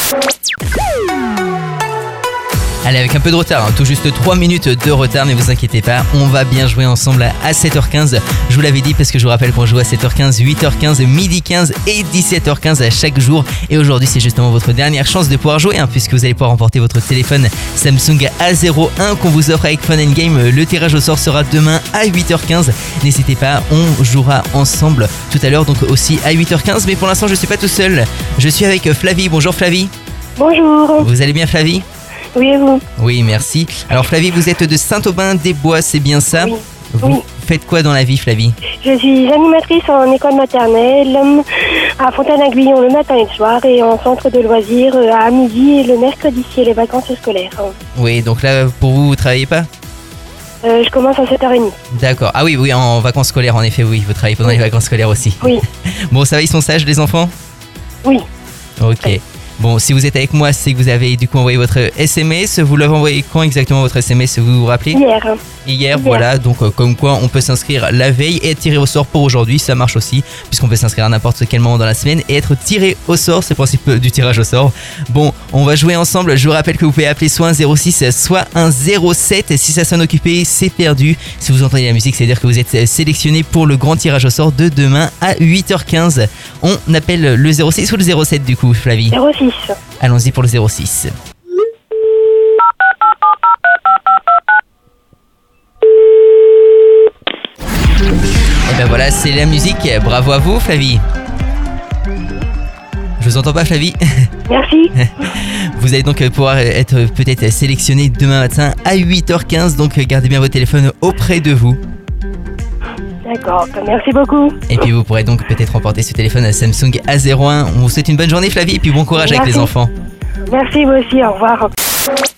Allez, avec un peu de retard, tout juste 3 minutes de retard, mais vous inquiétez pas, on va bien jouer ensemble à 7h15. Je vous l'avais dit parce que je vous rappelle qu'on joue à 7h15, 8h15, midi 15 et 17h15 à chaque jour. Et aujourd'hui, c'est justement votre dernière chance de pouvoir jouer, puisque vous allez pouvoir remporter votre téléphone Samsung A01 qu'on vous offre avec Fun & Game. Le tirage au sort sera demain à 8h15. N'hésitez pas, on jouera ensemble tout à l'heure, donc aussi à 8h15. Mais pour l'instant, je ne suis pas tout seul. Je suis avec Flavie. Bonjour Flavie. Bonjour. Vous allez bien Flavie ? Oui, et vous? Oui, merci. Alors Flavie, vous êtes de Saint-Aubin-des-Bois, c'est bien ça? Oui. Vous faites quoi dans la vie, Flavie? Je suis animatrice en école maternelle à Fontaine-Aiguillon le matin et le soir et en centre de loisirs à midi et le mercredi si les vacances scolaires. Oui, donc là, pour vous, vous travaillez pas? Je commence à 7h30. D'accord. Ah oui, en vacances scolaires, en effet, oui, vous travaillez pendant les vacances scolaires aussi. Oui. Bon, ça va, ils sont sages, les enfants? Oui. Ok. Oui. Bon, si vous êtes avec moi, c'est que vous avez du coup envoyé votre SMS. Vous l'avez envoyé quand exactement votre SMS, vous vous rappelez? Hier, voilà. Donc comme quoi, on peut s'inscrire la veille et être tiré au sort pour aujourd'hui. Ça marche aussi, puisqu'on peut s'inscrire à n'importe quel moment dans la semaine et être tiré au sort. C'est le principe du tirage au sort. Bon, on va jouer ensemble. Je vous rappelle que vous pouvez appeler soit un 06, soit un 07. Si ça sonne occupé, c'est perdu. Si vous entendez la musique, c'est-à-dire que vous êtes sélectionné pour le grand tirage au sort de demain à 8h15. On appelle le 06 ou le 07 du coup, Flavie? 06. Allons-y pour le 06. Et ben voilà, c'est la musique. Bravo à vous, Flavie. Je vous entends pas, Flavie? Merci. Vous allez donc pouvoir être peut-être sélectionné demain matin à 8h15. Donc gardez bien votre téléphone auprès de vous. D'accord, merci beaucoup. Et puis vous pourrez donc peut-être remporter ce téléphone à Samsung A01. On vous souhaite une bonne journée, Flavie, et puis bon courage avec les enfants. Merci, vous aussi, au revoir.